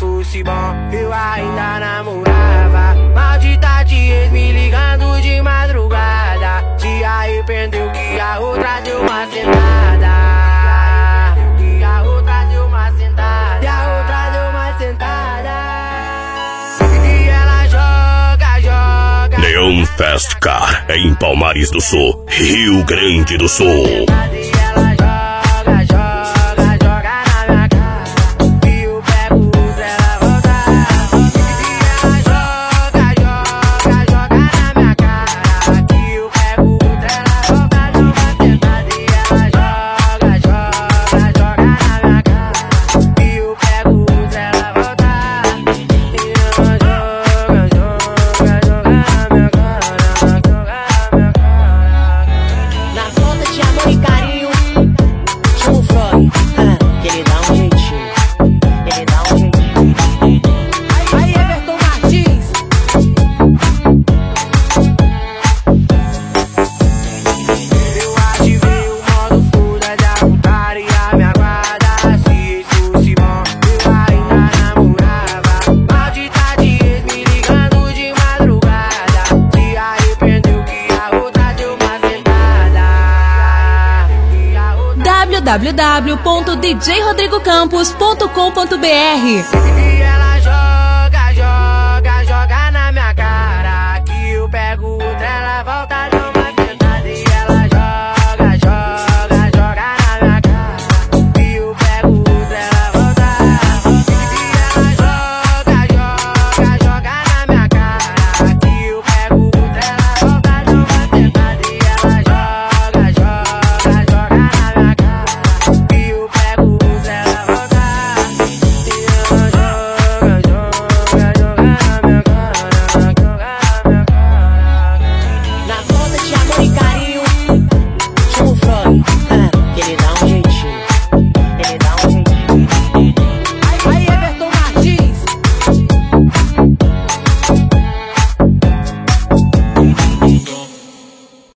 fosse bom, eu ainda namorava. Maldita de ex me ligando de madrugada. Se arrependeu que a outra deu uma sentada. Que a outra deu uma sentada. E a outra deu uma sentada. E ela joga. Neon Fest Car em Palmares do Sul, Rio Grande do Sul. www.djrodrigocampos.com.br